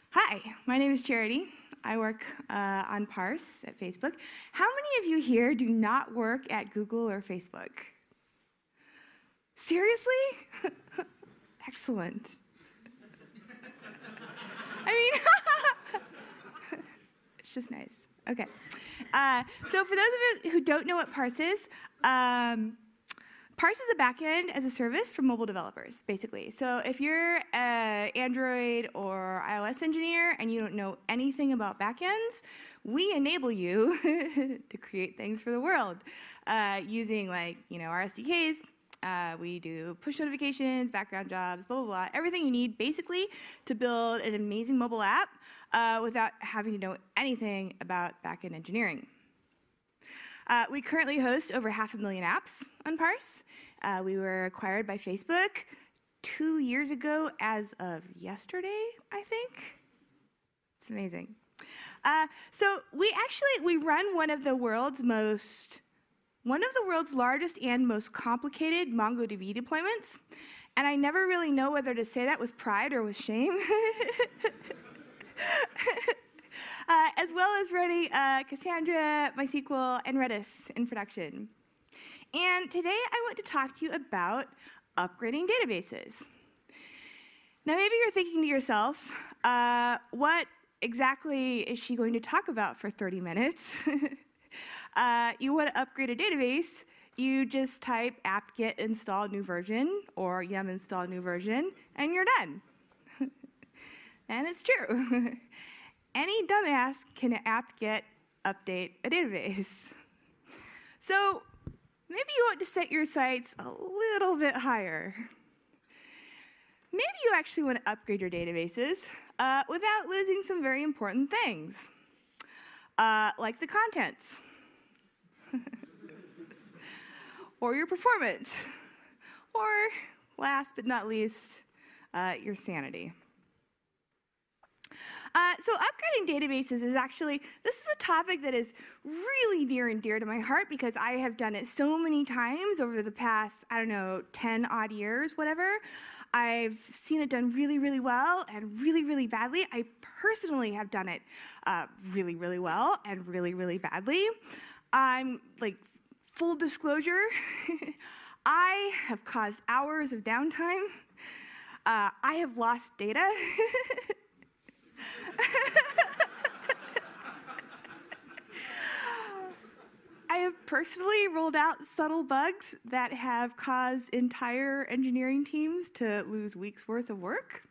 Hi, my name is Charity. I work on Parse at Facebook. How many of you here do not work at Google or Facebook? Seriously? Excellent. I mean, it's just nice. Okay. So for those of you who don't know what Parse is, Parse is a backend as a service for mobile developers, basically. So if you're an Android or iOS engineer and you don't know anything about backends, we enable you to create things for the world using our SDKs. We do push notifications, background jobs, blah, blah, blah. Everything you need, basically, to build an amazing mobile app without having to know anything about backend engineering. We currently host over 500,000 apps on Parse. We were acquired by Facebook 2 years ago as of yesterday, I think. It's amazing. So we run one of the world's largest and most complicated MongoDB deployments. And I never really know whether to say that with pride or with shame. As well as running Cassandra, MySQL, and Redis in production. And today I want to talk to you about upgrading databases. Now maybe you're thinking to yourself, what exactly is she going to talk about for 30 minutes? You want to upgrade a database, you just type apt-get install new version or yum install new version, and you're done. And it's true. Any dumbass can apt-get update a database. So maybe you want to set your sights a little bit higher. Maybe you actually want to upgrade your databases without losing some very important things, like the contents, or your performance, or last but not least, your sanity. So upgrading databases is this is a topic that is really near and dear to my heart because I have done it so many times over the past, 10 odd years, whatever. I've seen it done really, really well and really, really badly. I personally have done it really, really well and really, really badly. I'm full disclosure, I have caused hours of downtime. I have lost data. I have personally rolled out subtle bugs that have caused entire engineering teams to lose weeks' worth of work.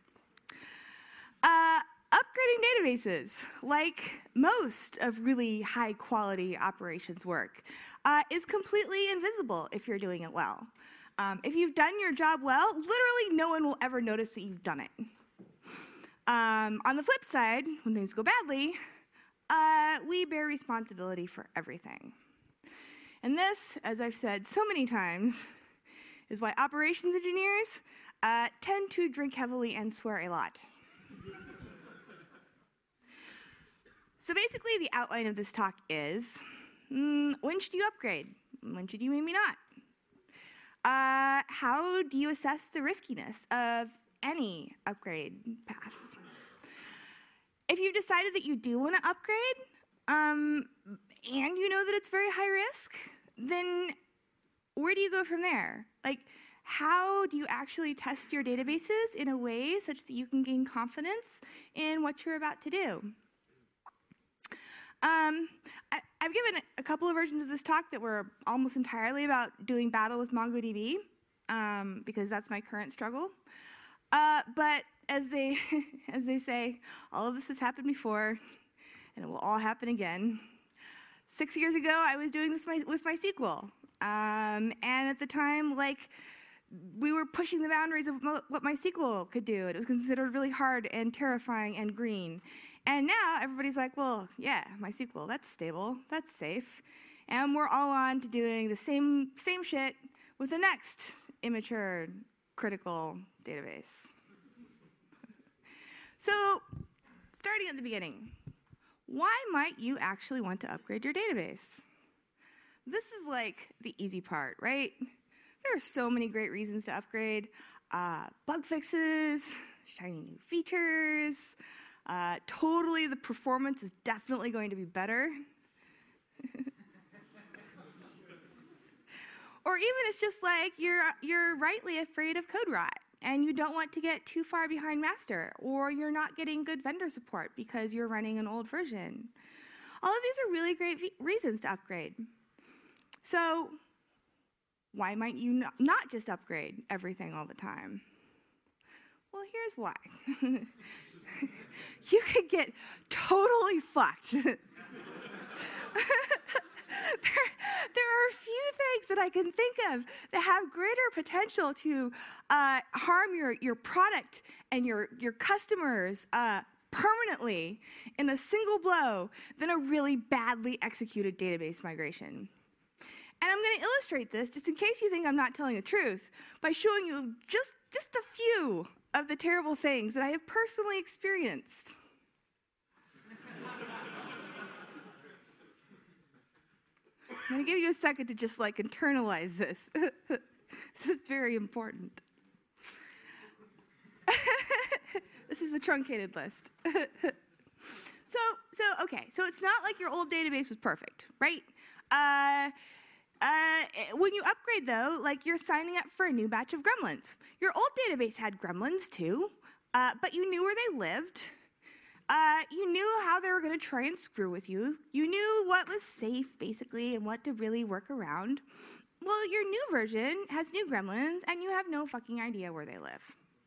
Upgrading databases, like most of really high-quality operations work, is completely invisible if you're doing it well. If you've done your job well, literally no one will ever notice that you've done it. On the flip side, when things go badly, we bear responsibility for everything. And this, as I've said so many times, is why operations engineers tend to drink heavily and swear a lot. So basically, the outline of this talk is, when should you upgrade? When should you maybe not? How do you assess the riskiness of any upgrade path? If you've decided that you do want to upgrade, and you know that it's very high risk, then where do you go from there? How do you actually test your databases in a way such that you can gain confidence in what you're about to do? I've given a couple of versions of this talk that were almost entirely about doing battle with MongoDB, because that's my current struggle. But as they say, all of this has happened before, and it will all happen again. 6 years ago, I was doing this with MySQL. And at the time, we were pushing the boundaries of what MySQL could do. It was considered really hard and terrifying and green. And now everybody's like, well, yeah, MySQL, that's stable, that's safe. And we're all on to doing the same shit with the next immature, critical database. So, starting at the beginning, why might you actually want to upgrade your database? This is the easy part, right? There are so many great reasons to upgrade. Bug fixes, shiny new features, Totally, the performance is definitely going to be better. Or even it's just like you're rightly afraid of code rot and you don't want to get too far behind master, or you're not getting good vendor support because you're running an old version. All of these are really great reasons to upgrade. So why might you not just upgrade everything all the time? Well, here's why. You could get totally fucked. There are a few things that I can think of that have greater potential to harm your product and your customers permanently in a single blow than a really badly executed database migration. And I'm going to illustrate this, just in case you think I'm not telling the truth, by showing you just a few of the terrible things that I have personally experienced. I'm going to give you a second to just internalize this. This is very important. This is the truncated list. So it's not like your old database was perfect, right? When you upgrade, though, you're signing up for a new batch of gremlins. Your old database had gremlins, too, but you knew where they lived. You knew how they were going to try and screw with you. You knew what was safe, basically, and what to really work around. Well, your new version has new gremlins, and you have no fucking idea where they live.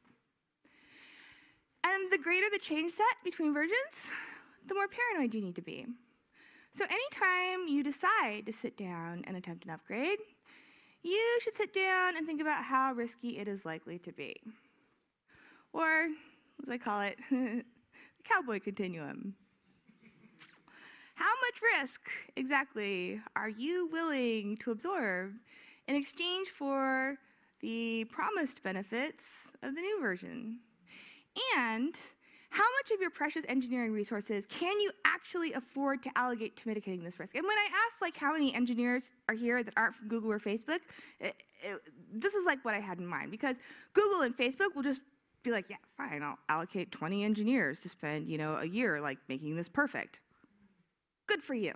And the greater the change set between versions, the more paranoid you need to be. So anytime you decide to sit down and attempt an upgrade, you should sit down and think about how risky it is likely to be. Or, as I call it, the cowboy continuum. How much risk, exactly, are you willing to absorb in exchange for the promised benefits of the new version? And how much of your precious engineering resources can you actually afford to allocate to mitigating this risk? And when I ask how many engineers are here that aren't from Google or Facebook, this is what I had in mind, because Google and Facebook will just be like, yeah, fine, I'll allocate 20 engineers to spend, a year making this perfect. Good for you.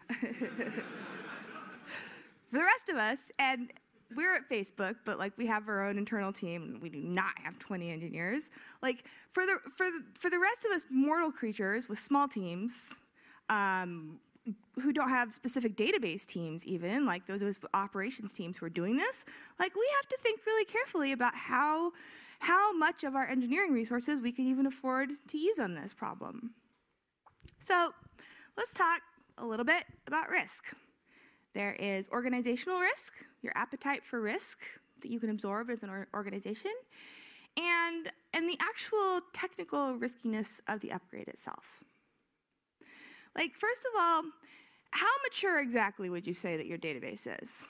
For the rest of us, and we're at Facebook, but we have our own internal team, and we do not have 20 engineers. For the rest of us mortal creatures with small teams, who don't have specific database teams even, those operations teams who are doing this, we have to think really carefully about how much of our engineering resources we can even afford to use on this problem. So let's talk a little bit about risk. There is organizational risk, your appetite for risk that you can absorb as an organization, and the actual technical riskiness of the upgrade itself. First of all, how mature exactly would you say that your database is?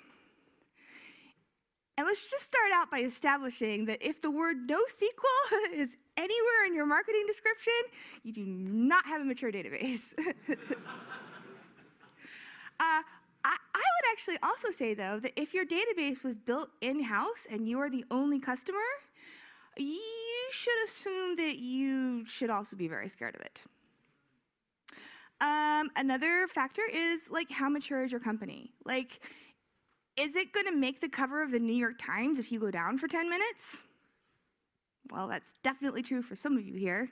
And let's just start out by establishing that if the word NoSQL is anywhere in your marketing description, you do not have a mature database. I would actually also say, though, that if your database was built in-house and you are the only customer, you should assume that you should also be very scared of it. Another factor is, how mature is your company? Is it going to make the cover of the New York Times if you go down for 10 minutes? Well, that's definitely true for some of you here.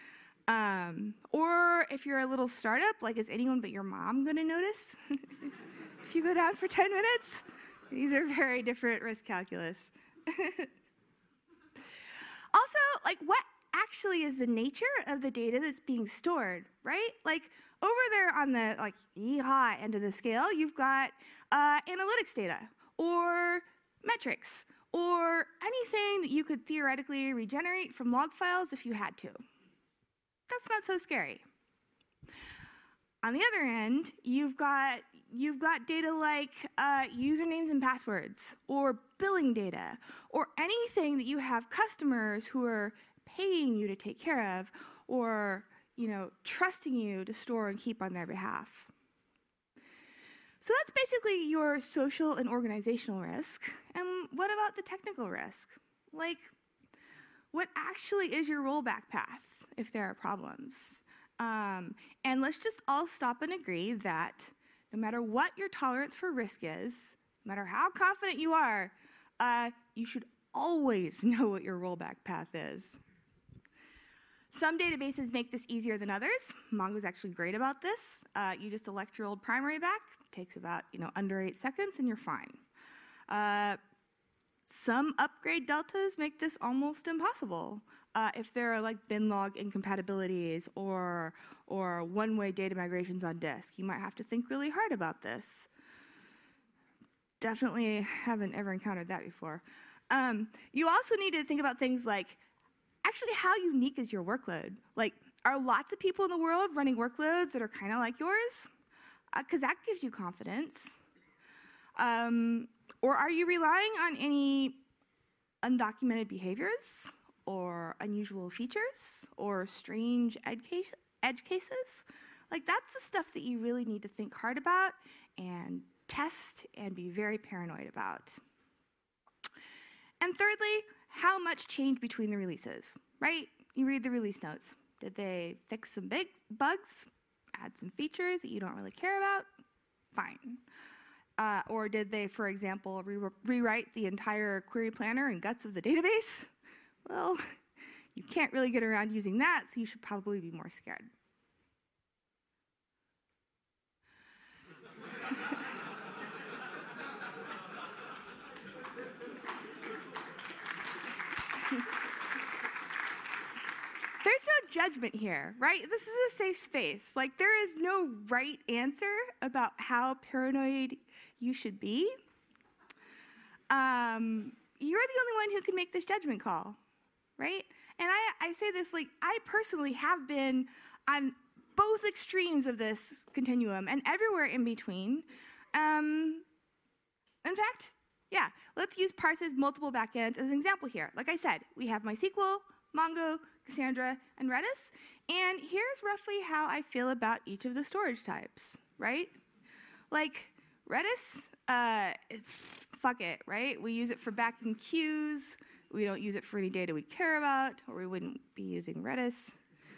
Or if you're a little startup, is anyone but your mom going to notice if you go down for 10 minutes? These are very different risk calculus. Also, what actually is the nature of the data that's being stored, right? Over there on the yeehaw end of the scale, you've got analytics data or metrics or anything that you could theoretically regenerate from log files if you had to. That's not so scary. On the other end, you've got data like usernames and passwords, or billing data, or anything that you have customers who are paying you to take care of, or trusting you to store and keep on their behalf. So that's basically your social and organizational risk. And what about the technical risk? What actually is your rollback path? if there are problems. And let's just all stop and agree that no matter what your tolerance for risk is, no matter how confident you are, you should always know what your rollback path is. Some databases make this easier than others. Mongo's actually great about this. You just elect your old primary back. It takes about under 8 seconds, and you're fine. Some upgrade deltas make this almost impossible. If there are like bin log incompatibilities or one-way data migrations on disk, you might have to think really hard about this. Definitely haven't ever encountered that before. You also need to think about things like, actually, how unique is your workload? Like, are lots of people in the world running workloads that are kind of like yours? Because that gives you confidence. Or are you relying on any undocumented behaviors or unusual features or strange edge cases? Like, that's the stuff that you really need to think hard about and test and be very paranoid about. And thirdly, how much changed between the releases, right? You read the release notes. Did they fix some big bugs, add some features that you don't really care about? Fine. Or did they, for example, rewrite the entire query planner and guts of the database? Well, you can't really get around using that, so you should probably be more scared. There's no judgment here, right? This is a safe space. Like, there is no right answer about how paranoid you should be. You're the only one who can make this judgment call, right? And I say this, like, I personally have been on both extremes of this continuum and everywhere in between. In fact, yeah, let's use Parse's multiple backends as an example here. Like I said, we have MySQL, Mongo, Cassandra, and Redis. And here's roughly how I feel about each of the storage types, right? Like, Redis, fuck it, right? We use it for backing queues. We don't use it for any data we care about, or we wouldn't be using Redis.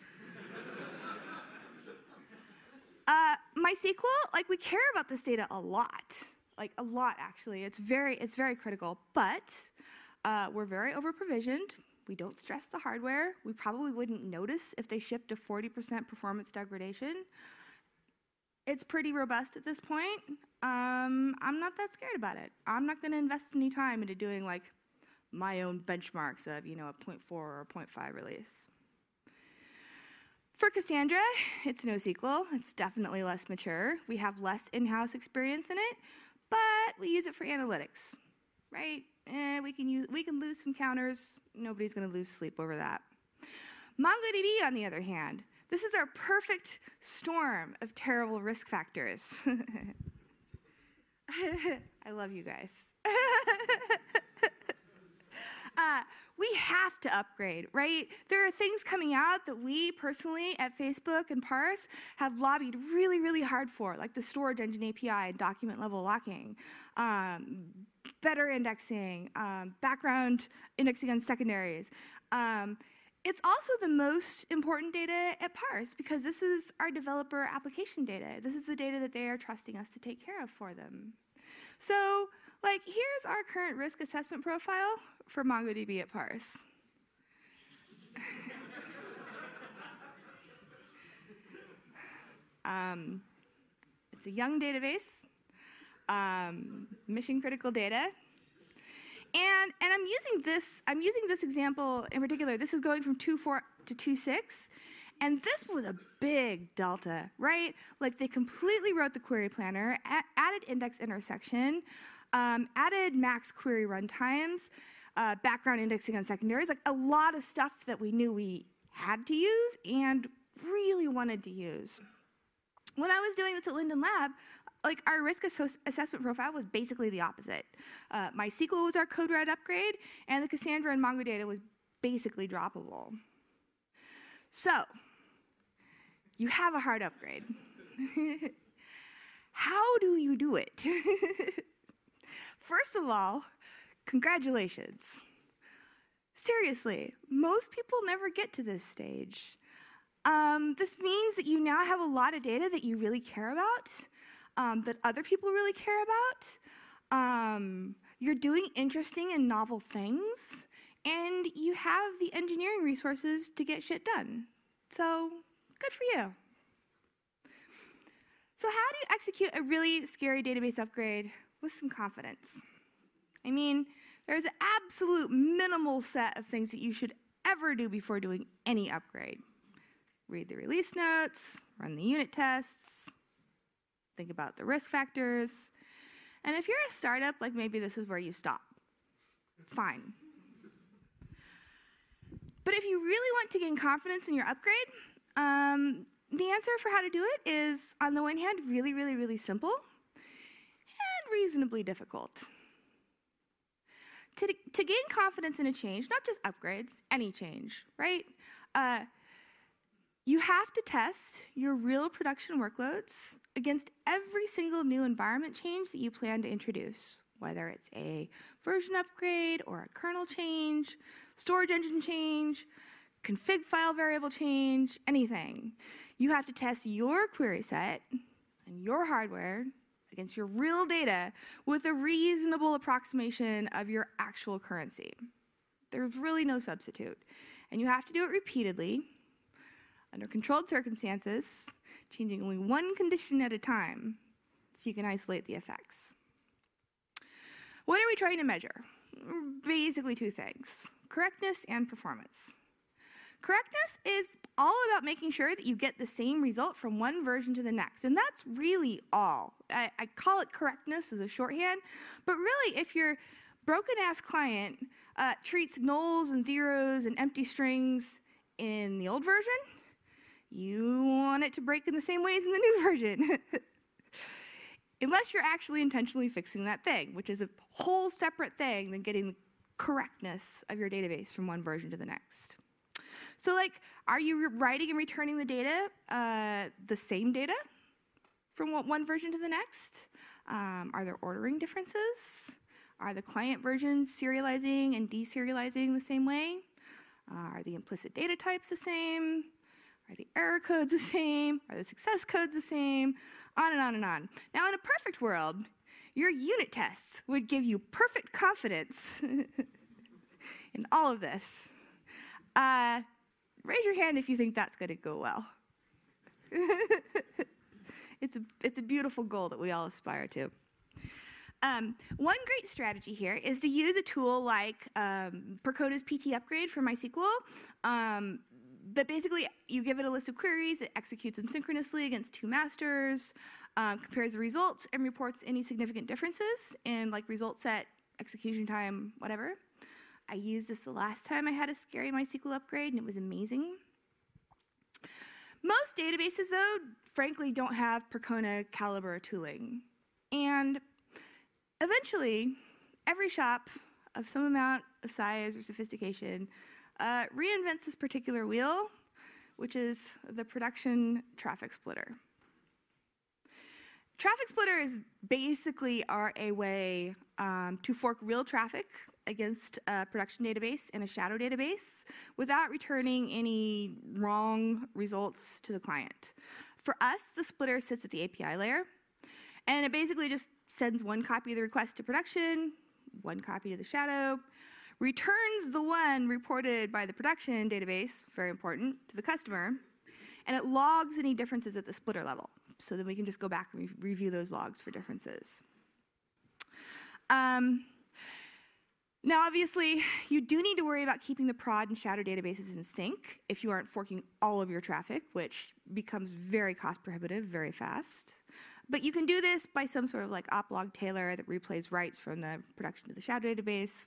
MySQL, like, we care about this data a lot. Like, a lot, actually. It's very critical. But we're very over-provisioned. We don't stress the hardware. We probably wouldn't notice if they shipped a 40% performance degradation. It's pretty robust at this point. I'm not that scared about it. I'm not going to invest any time into doing like my own benchmarks of a 0.4 or 0.5 release. For Cassandra, it's NoSQL. It's definitely less mature. We have less in-house experience in it, but we use it for analytics, right? We can lose some counters. Nobody's going to lose sleep over that. MongoDB, on the other hand, this is our perfect storm of terrible risk factors. I love you guys. We have to upgrade, right? There are things coming out that we personally at Facebook and Parse have lobbied really, really hard for, like the storage engine API and document level locking, better indexing, background indexing on secondaries. It's also the most important data at Parse because this is our developer application data. This is the data that they are trusting us to take care of for them. So, like, here's our current risk assessment profile for MongoDB at Parse. It's a young database, mission critical data. And I'm using this example in particular. This is going from 2.4 to 2.6. And this was a big delta, right? Like, they completely wrote the query planner, added index intersection, added max query runtimes, background indexing on secondaries, like a lot of stuff that we knew we had to use and really wanted to use. When I was doing this at Linden Lab, like, our risk assessment profile was basically the opposite. MySQL was our code red upgrade, and the Cassandra and Mongo data was basically droppable. So, you have a hard upgrade. How do you do it? First of all, congratulations. Seriously, most people never get to this stage. This means that you now have a lot of data that you really care about, that other people really care about. You're doing interesting and novel things, and you have the engineering resources to get shit done. So, good for you. So how do you execute a really scary database upgrade with some confidence? I mean, there's an absolute minimal set of things that you should ever do before doing any upgrade. Read the release notes, run the unit tests, think about the risk factors. And if you're a startup, like maybe this is where you stop. Fine. But if you really want to gain confidence in your upgrade, the answer for how to do it is, on the one hand, really, really, really simple and reasonably difficult. To gain confidence in a change, not just upgrades, any change, right? You have to test your real production workloads against every single new environment change that you plan to introduce, whether it's a version upgrade or a kernel change, storage engine change, config file variable change, anything. You have to test your query set and your hardware against your real data with a reasonable approximation of your actual currency. There's really no substitute. And you have to do it repeatedly, under controlled circumstances, changing only one condition at a time so you can isolate the effects. What are we trying to measure? Basically two things: correctness and performance. Correctness is all about making sure that you get the same result from one version to the next, and that's really all. I call it correctness as a shorthand, but really if your broken-ass client treats nulls and zeros and empty strings in the old version, you want it to break in the same ways in the new version. Unless you're actually intentionally fixing that thing, which is a whole separate thing than getting the correctness of your database from one version to the next. So like, are you writing and returning the data, the same data from one version to the next? Are there ordering differences? Are the client versions serializing and deserializing the same way? Are the implicit data types the same? Are the error codes the same? Are the success codes the same? On and on and on. Now, in a perfect world, your unit tests would give you perfect confidence in all of this. Raise your hand if you think that's going to go well. It's a beautiful goal that we all aspire to. One great strategy here is to use a tool like Percoda's PT Upgrade for MySQL. That basically, you give it a list of queries, it executes them synchronously against two masters, compares the results, and reports any significant differences in like result set, execution time, whatever. I used this the last time I had a scary MySQL upgrade, and it was amazing. Most databases, though, frankly, don't have Percona caliber tooling. And eventually, every shop of some amount of size or sophistication reinvents this particular wheel, which is the production traffic splitter. Traffic splitter is basically a way to fork real traffic against a production database and a shadow database without returning any wrong results to the client. For us, the splitter sits at the API layer, and it basically just sends one copy of the request to production, one copy to the shadow, returns the one reported by the production database, very important, to the customer, and it logs any differences at the splitter level. So then we can just go back and review those logs for differences. Now, obviously, you do need to worry about keeping the prod and shadow databases in sync if you aren't forking all of your traffic, which becomes very cost prohibitive very fast. But you can do this by some sort of like oplog tailor that replays writes from the production to the shadow database.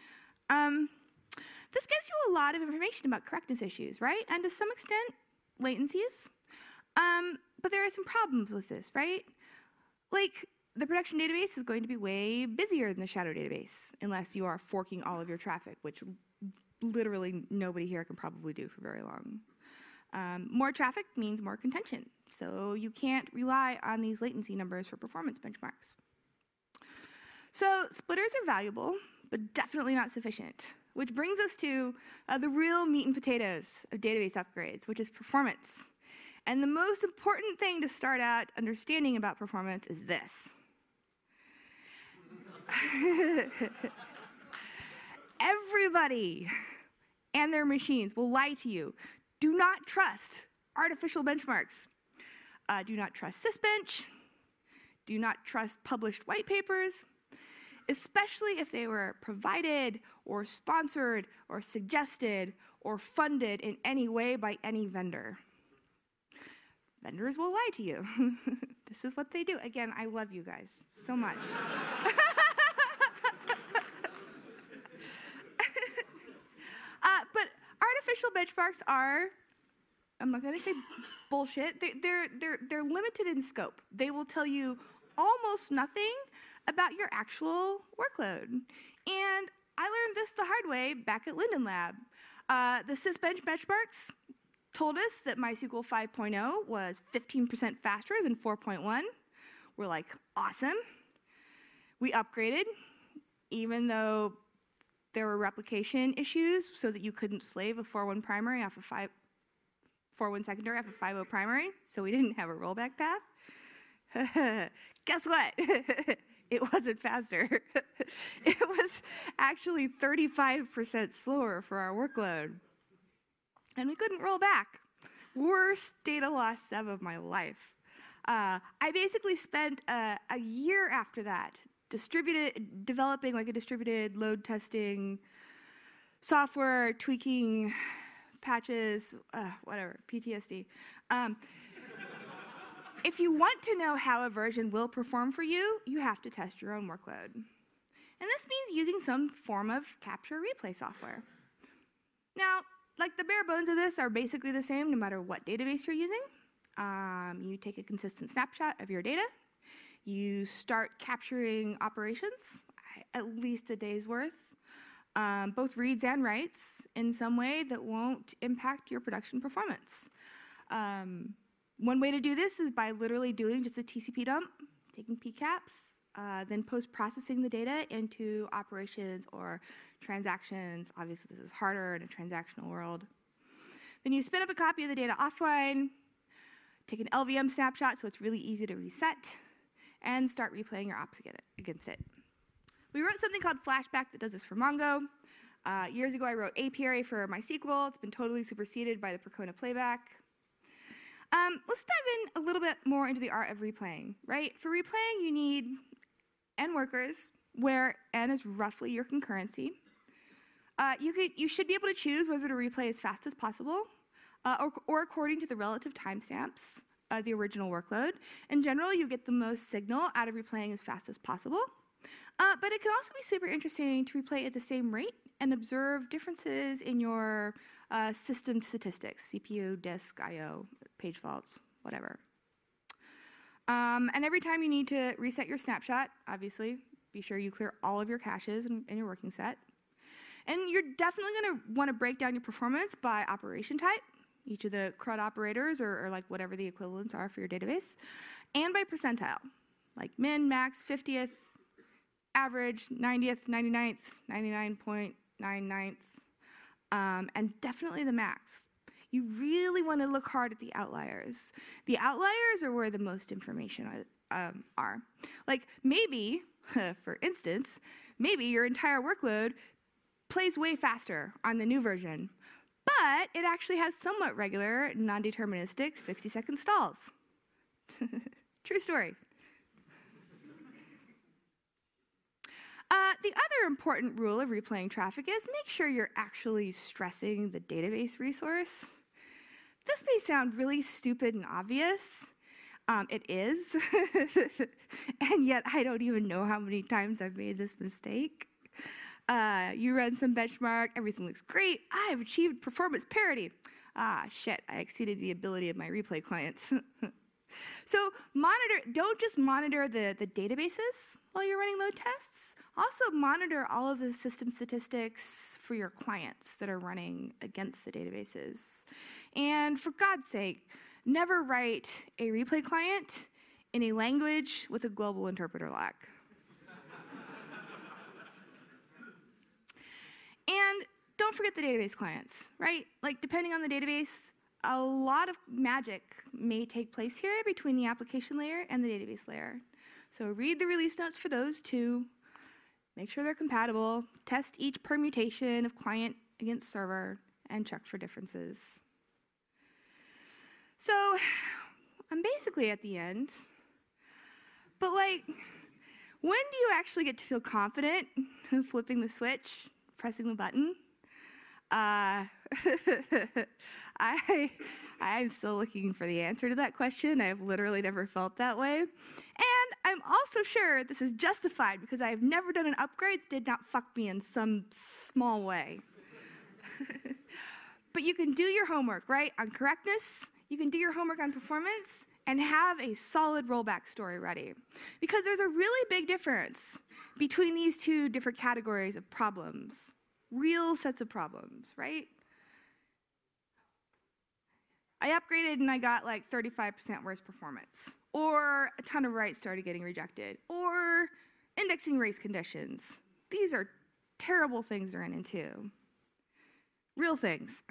This gives you a lot of information about correctness issues, right? And to some extent, latencies. But there are some problems with this, right? Like, the production database is going to be way busier than the shadow database unless you are forking all of your traffic, which literally nobody here can probably do for very long. More traffic means more contention, so you can't rely on these latency numbers for performance benchmarks. So splitters are valuable, but definitely not sufficient. which brings us to the real meat and potatoes of database upgrades, which is performance. And the most important thing to start out understanding about performance is this. Everybody and their machines will lie to you. Do not trust artificial benchmarks. Do not trust Sysbench. Do not trust published white papers, especially if they were provided or sponsored or suggested or funded in any way by any vendor. Vendors will lie to you. This is what they do. Again, I love you guys so much. But artificial benchmarks are, I'm not going to say bullshit. They're limited in scope. They will tell you almost nothing about your actual workload. And I learned this the hard way back at Linden Lab. The Sysbench benchmarks told us that MySQL 5.0 was 15% faster than 4.1. We're like, awesome. We upgraded, even though there were replication issues so that you couldn't slave a 4.1 primary off of 4.1 secondary off of 5.0 primary, so we didn't have a rollback path. Guess what? It wasn't faster. It was actually 35% slower for our workload. And we couldn't roll back. Worst data loss sub of my life. I basically spent a year after that developing like a distributed load testing software, tweaking patches, whatever, PTSD. If you want to know how a version will perform for you, you have to test your own workload. And this means using some form of capture replay software. Now, like the bare bones of this are basically the same no matter what database you're using. You take a consistent snapshot of your data. You start capturing operations, at least a day's worth, both reads and writes in some way that won't impact your production performance. One way to do this is by literally doing just a TCP dump, taking PCAPs, then post-processing the data into operations or transactions. Obviously, this is harder in a transactional world. Then you spin up a copy of the data offline, take an LVM snapshot so it's really easy to reset, and start replaying your ops against it. We wrote something called Flashback that does this for Mongo. Years ago, I wrote Apiary for MySQL. It's been totally superseded by the Percona playback. Let's dive in a little bit more into the art of replaying, right? For replaying, you need n workers, where n is roughly your concurrency. You should be able to choose whether to replay as fast as possible or according to the relative timestamps of the original workload. In general, you get the most signal out of replaying as fast as possible. But it can also be super interesting to replay at the same rate and observe differences in your system statistics, CPU, disk, I/O, page faults, whatever. And every time you need to reset your snapshot, obviously, be sure you clear all of your caches in your working set. And you're definitely going to want to break down your performance by operation type, each of the CRUD operators, or like whatever the equivalents are for your database, and by percentile, like min, max, 50th, average, 90th, 99th, 99.99th, and definitely the max. You really want to look hard at the outliers. The outliers are where the most information are. Like maybe, for instance, maybe your entire workload plays way faster on the new version, but it actually has somewhat regular, non-deterministic 60-second stalls. True story. The other important rule of replaying traffic is make sure you're actually stressing the database resource. This may sound really stupid and obvious. It is. And yet I don't even know how many times I've made this mistake. You run some benchmark, everything looks great. I've achieved performance parity. Ah, shit, I exceeded the ability of my replay clients. So don't just monitor the databases while you're running load tests. Also monitor all of the system statistics for your clients that are running against the databases. And for God's sake, never write a replay client in a language with a global interpreter lag. And don't forget the database clients, right? Like, depending on the database, a lot of magic may take place here between the application layer and the database layer. So read the release notes for those two, make sure they're compatible, test each permutation of client against server, and check for differences. So I'm basically at the end, but like, when do you actually get to feel confident flipping the switch, pressing the button? I'm still looking for the answer to that question. I've literally never felt that way. And I'm also sure this is justified because I've never done an upgrade that did not fuck me in some small way. But you can do your homework, right, on correctness. You can do your homework on performance and have a solid rollback story ready. Because there's a really big difference between these two different categories of problems. Real sets of problems, right? I upgraded and I got like 35% worse performance. Or a ton of writes started getting rejected. Or indexing race conditions. These are terrible things to run into. Real things.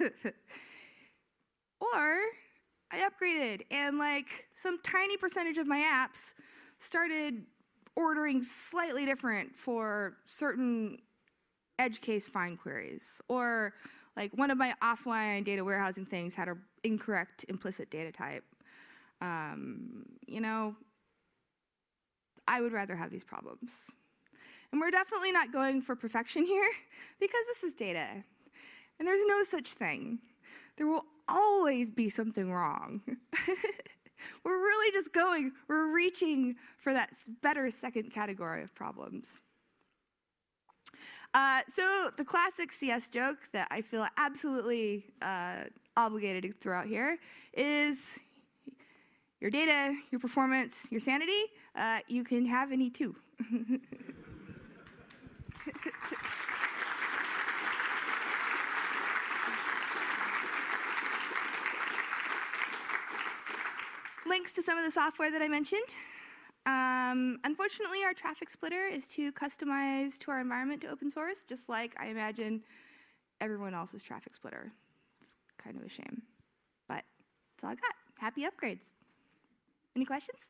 Or I upgraded and like some tiny percentage of my apps started ordering slightly different for certain edge case find queries. Or like one of my offline data warehousing things had an incorrect implicit data type. You know, I would rather have these problems. And we're definitely not going for perfection here because this is data. And there's no such thing. There will always be something wrong. We're really just we're reaching for that better second category of problems. So the classic CS joke that I feel absolutely obligated to throw out here is your data, your performance, your sanity, you can have any two. Links to some of the software that I mentioned. Unfortunately, our traffic splitter is too customized to our environment to open source, just like I imagine everyone else's traffic splitter. It's kind of a shame, but that's all I got. Happy upgrades. Any questions?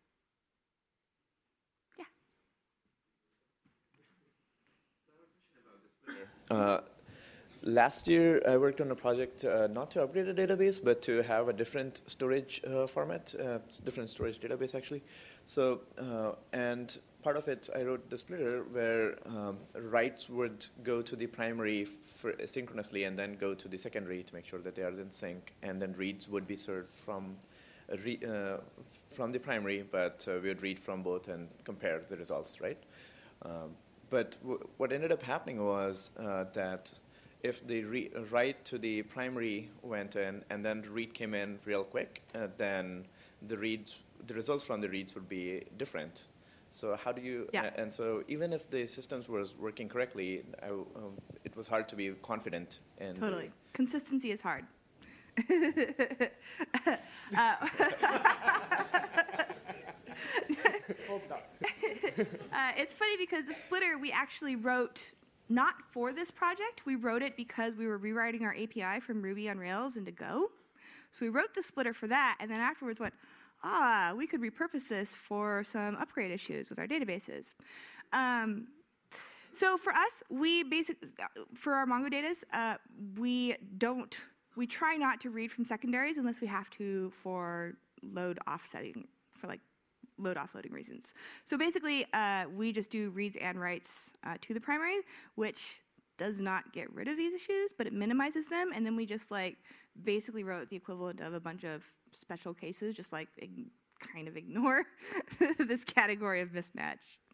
Yeah. Last year, I worked on a project not to upgrade a database, but to have a different storage format, different storage database, actually. So, and part of it, I wrote the splitter where writes would go to the primary synchronously and then go to the secondary to make sure that they are in sync, and then reads would be served from the primary, but we would read from both and compare the results, right? But what ended up happening was that if the write to the primary went in and then the read came in real quick, then the results from the reads would be different. So how do you, and so even if the systems was working correctly, it was hard to be confident in. Totally. Consistency is hard. It's funny because the splitter we actually wrote not for this project. We wrote it because we were rewriting our API from Ruby on Rails into Go. So we wrote the splitter for that, and then afterwards went, we could repurpose this for some upgrade issues with our databases. So for us, for our Mongo datas, we try not to read from secondaries unless we have to for load offloading reasons. So basically, we just do reads and writes to the primary, which does not get rid of these issues, but it minimizes them, and then we just basically wrote the equivalent of a bunch of special cases, just kind of ignore this category of mismatch.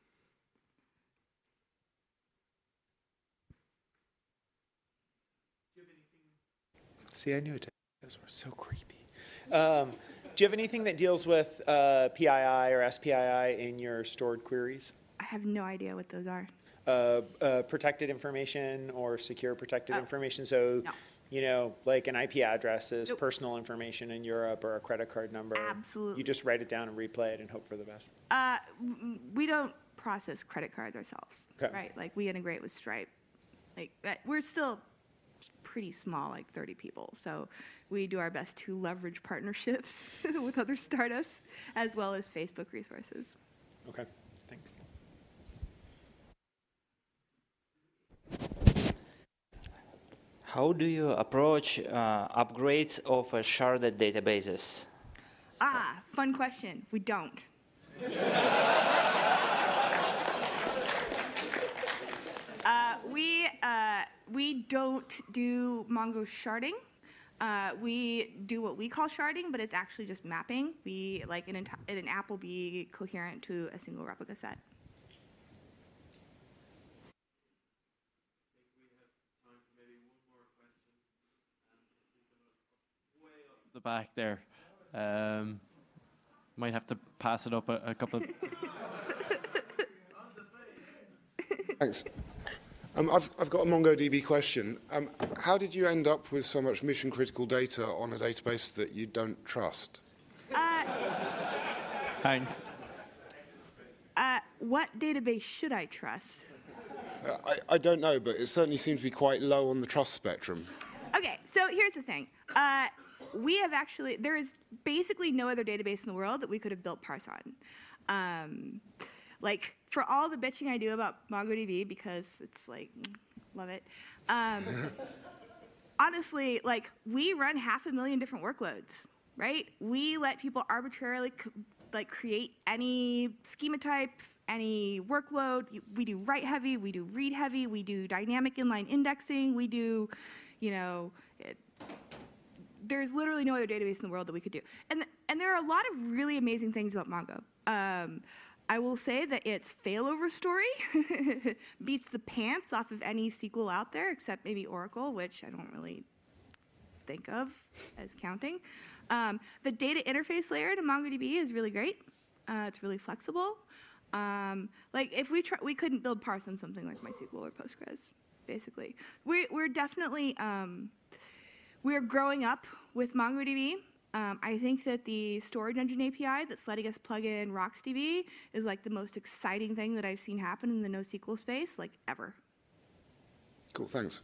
See, I knew it. Those were so creepy. Do you have anything that deals with PII or SPII in your stored queries? I have no idea what those are. Protected information or secure protected information. So, no. You know, like an IP address is personal information in Europe or a credit card number. Absolutely. You just write it down and replay it and hope for the best. We don't process credit cards ourselves, right? Like we integrate with Stripe. Like we're still pretty small, like 30 people. So we do our best to leverage partnerships with other startups as well as Facebook resources. Okay, thanks. How do you approach upgrades of sharded databases? Fun question. We don't. We don't do Mongo sharding. We do what we call sharding, but it's actually just mapping. An app will be coherent to a single replica set. The back there. Might have to pass it up a couple of... Thanks. I've got a MongoDB question. How did you end up with so much mission-critical data on a database that you don't trust? Thanks. What database should I trust? I don't know, but it certainly seems to be quite low on the trust spectrum. Okay, so here's the thing. There is basically no other database in the world that we could have built parse on. For all the bitching I do about MongoDB, because it's love it. Honestly, we run 500,000 different workloads, right? We let people arbitrarily create any schema type, any workload. We do write heavy, we do read heavy, we do dynamic inline indexing, we do, there's literally no other database in the world that we could do. And there are a lot of really amazing things about Mongo. I will say that its failover story beats the pants off of any SQL out there, except maybe Oracle, which I don't really think of as counting. The data interface layer to MongoDB is really great. It's really flexible. If we couldn't build parse on something like MySQL or Postgres, basically. We're definitely we're growing up with MongoDB. I think that the storage engine API that's letting us plug in RocksDB is the most exciting thing that I've seen happen in the NoSQL space, ever. Cool, thanks.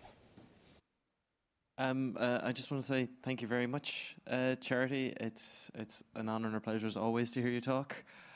I just want to say thank you very much, Charity. It's an honor and a pleasure as always to hear you talk.